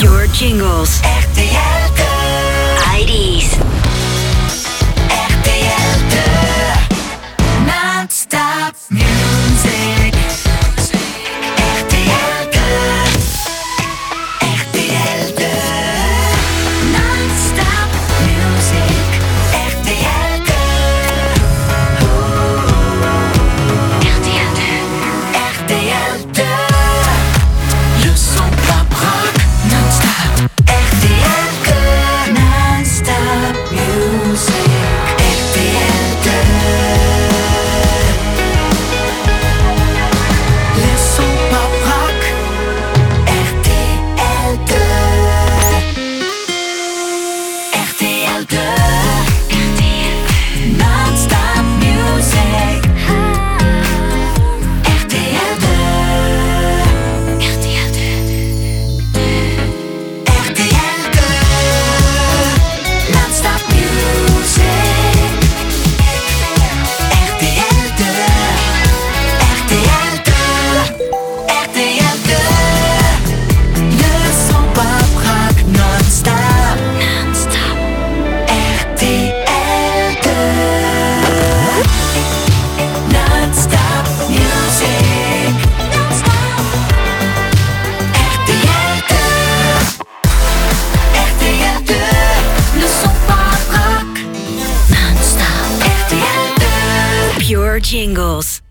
Pure Jingles. RTL 2. ID's. RTL 2. Non-stop music. RTL 2. RTL 2. Non-stop music. RTL 2. RTL 2. RTL 2. Le son pop rock non-stop. RTL 2. Non-stop music. RTL 2. Le son pop rock. RTL 2. RTL 2. Non-stop music. RTL 2. RTL 2. RTL 2. Non-stop music. RTL 2. RTL 2. RTL 2. Le son pop rock non-stop. Non-stop. RTL 2. Non-stop music. Non-stop. RTL 2. RTL 2. Le son pop rock non-stop. RTL 2. Pure Jingles.